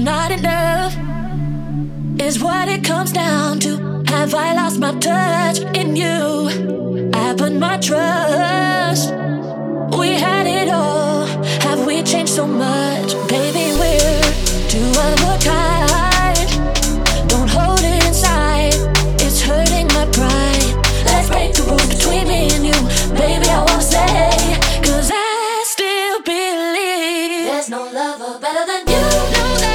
not enough, is what it comes down to. Have I lost my touch in you? I put my trust. We had it all. Have we changed so much? Baby, we're two of a kind. Don't hold it inside. It's hurting my pride. Let's break the rules between me and you. Baby, I won't say, 'cause I still believe there's no lover better than you.